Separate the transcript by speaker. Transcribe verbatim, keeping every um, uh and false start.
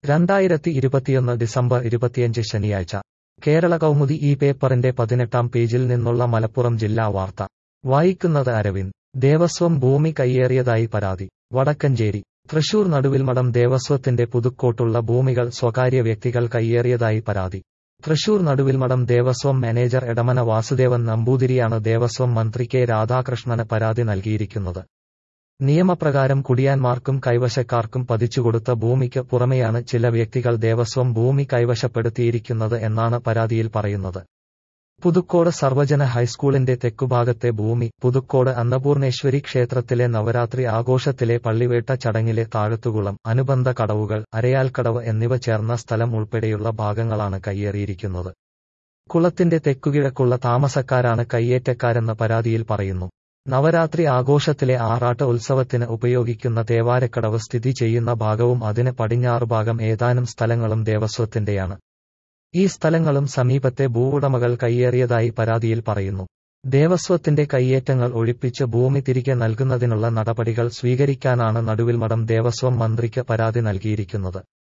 Speaker 1: രണ്ടായിരത്തി ഇരുപത്തിയൊന്ന് ഡിസംബർ ഇരുപത്തിയഞ്ച് ശനിയാഴ്ച കേരള കൗമുദി ഈ പേപ്പറിന്റെ പതിനെട്ടാം പേജിൽ നിന്നുള്ള മലപ്പുറം ജില്ലാ വാർത്ത വായിക്കുന്നത് അരവിന്ദ്. ദേവസ്വം ഭൂമി കയ്യേറിയതായി പരാതി. വടക്കഞ്ചേരി. തൃശൂർ നടുവിൽമഠം ദേവസ്വത്തിന്റെ പുതുക്കോട്ടുള്ള ഭൂമികൾ സ്വകാര്യ വ്യക്തികൾ കയ്യേറിയതായി പരാതി. തൃശൂർ നടുവിൽമഠം ദേവസ്വം മാനേജർ എടമന വാസുദേവൻ നമ്പൂതിരിയാണ് ദേവസ്വം മന്ത്രി കെ രാധാകൃഷ്ണന് പരാതി നൽകിയിരിക്കുന്നത്. നിയമപ്രകാരം കുടിയാന്മാർക്കും കൈവശക്കാർക്കും പതിച്ചുകൊടുത്ത ഭൂമിക്ക് പുറമെയാണ് ചില വ്യക്തികൾ ദേവസ്വം ഭൂമി കൈവശപ്പെടുത്തിയിരിക്കുന്നത് എന്നാണ് പരാതിയിൽ പറയുന്നത്. പുതുക്കോട് സർവജന ഹൈസ്കൂളിന്റെ തെക്കുഭാഗത്തെ ഭൂമി, പുതുക്കോട് അന്നപൂർണേശ്വരി ക്ഷേത്രത്തിലെ നവരാത്രി ആഘോഷത്തിലെ പള്ളിവേട്ട ചടങ്ങിലെ താഴത്തുകുളം, അനുബന്ധ കടവുകൾ, അരയാൽക്കടവ് എന്നിവ ചേർന്ന സ്ഥലം ഉൾപ്പെടെയുള്ള ഭാഗങ്ങളാണ് കയ്യേറിയിരിക്കുന്നത്. കുളത്തിന്റെ തെക്കുകിഴക്കുള്ള താമസക്കാരാണ് കയ്യേറ്റക്കാരെന്ന് പരാതിയിൽ പറയുന്നു. നവരാത്രി ആഘോഷത്തിലെ ആറാട്ട് ഉത്സവത്തിന് ഉപയോഗിക്കുന്ന തേവാരക്കടവ് സ്ഥിതി ചെയ്യുന്ന ഭാഗവും അതിന് പടിഞ്ഞാറുഭാഗം ഏതാനും സ്ഥലങ്ങളും ദേവസ്വത്തിന്റെയാണ്. ഈ സ്ഥലങ്ങളും സമീപത്തെ ഭൂവുടമകൾ കയ്യേറിയതായി പരാതിയിൽ പറയുന്നു. ദേവസ്വത്തിന്റെ കയ്യേറ്റങ്ങൾ ഒഴിപ്പിച്ച് ഭൂമി തിരികെ നൽകുന്നതിനുള്ള നടപടികൾ സ്വീകരിക്കാനാണ് നടുവിൽമഠം ദേവസ്വം മന്ത്രിക്ക് പരാതി നൽകിയിരിക്കുന്നത്.